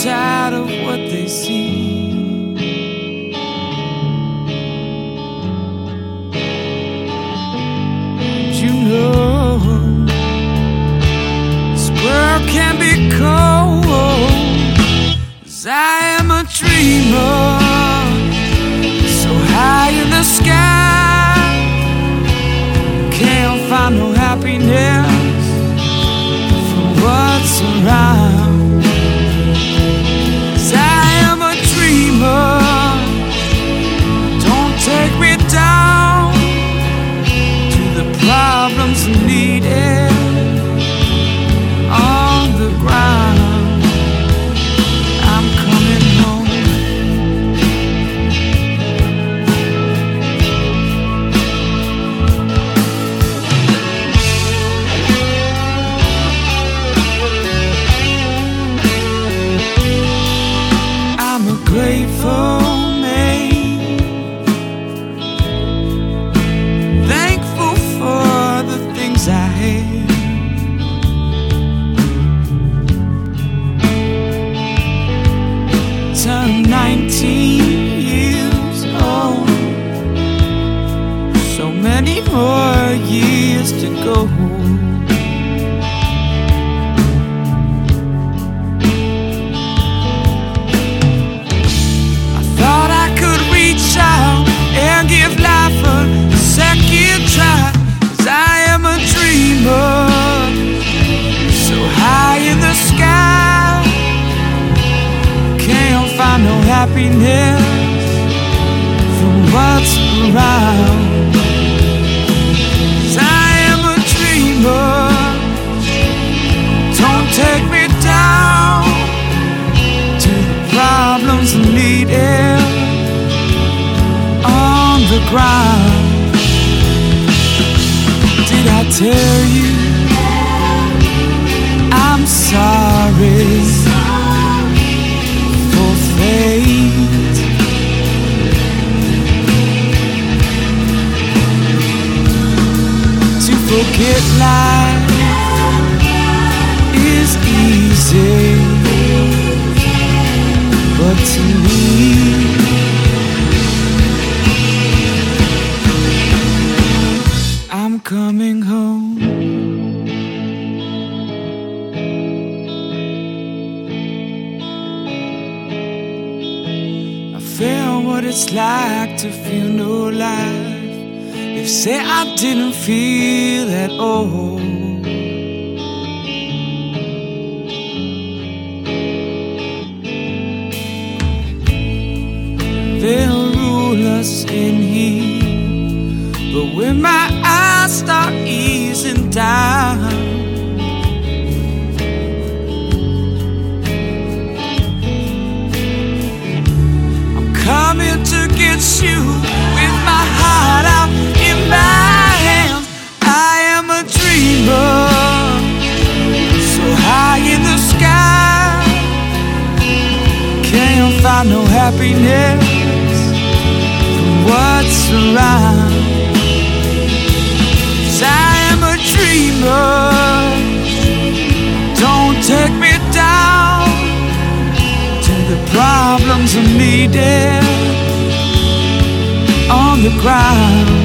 outside of what they see. You know, this world can be cold, 'cause I am a dreamer, so high in the sky, can't find no happiness from what's around. 'Cause I am a dreamer, don't take me down to the problems needed on the ground. I'm coming home. I'm a grateful man, thankful for the things I had. Turned 19 years old, so many more years to go. I thought I could reach out and give life a second try, 'cause I am a dreamer, so high in the sky, can't find no happiness from what's around. 'Cause I am a dreamer, don't take me down to the problems needed on the ground. Did I tell you I'm sorry for fate? To forget life is easy, but to me, I'm coming home. I felt what it's like to feel no life. They say I didn't feel at all. They'll rule us in here, but when my eyes start easing down, I'm coming to get you with my heart out in my hands. I am a dreamer, so high in the sky, can't find no happiness from what's around. 'Cause I am a dreamer, don't take me down to the problems I'm needed on the ground.